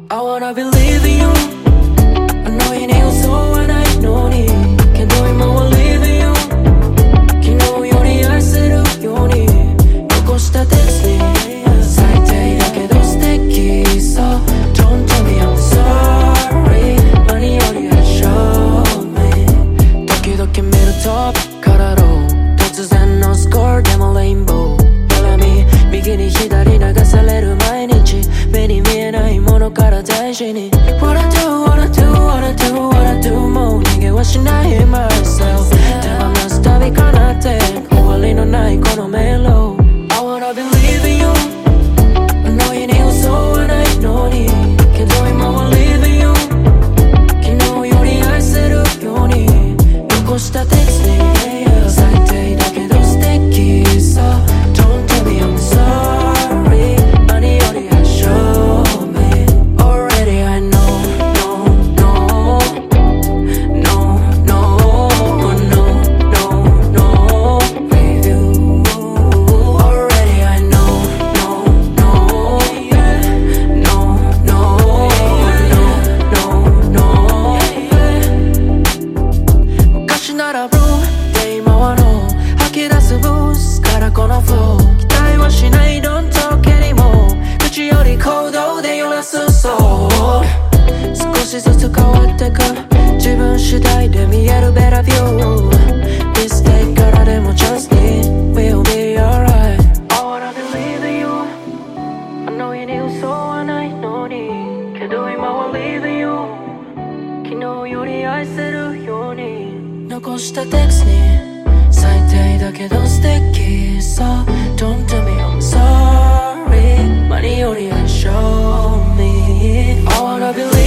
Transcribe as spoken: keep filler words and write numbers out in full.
I wanna believe in you 너의 내 웃어와 날 노니 Can't do it more believe in you昨日より愛するように残したテキスト最低だけど素敵さ Don't tell me I'm sorry 何より愛 show me 時々見るトップからロー突然のスコーでもレインボー絡み右に左流される毎日目に見えないものから大事に What I do, what I do, what I do, what I do もう逃げはしない myself 手放すたびかなって終わりのないこのメロ I wanna believe in you ノイに嘘はないのにけど今は live in you 昨日より愛せるように残したテキスト最低だけど素敵さ Don't tell me I'm sorry 何より愛 show me Already I know No, no No, no No, no, no With you Already I know No, no No, no No, no, no 昔ならブルーで今はノー吐き出すブースからこのフロー期待はしない Don't talk anymore 口より行動で揺らすそう少しずつ変わってく自分次第で見える better view This day からでも Just me We'll be alright I wanna believe in you あの日に嘘はないのにけど今は live in you 昨日より愛せるように残したテキストに最低だけど素敵さ Don't tell me I'm sorry 何より愛 show me I wanna believe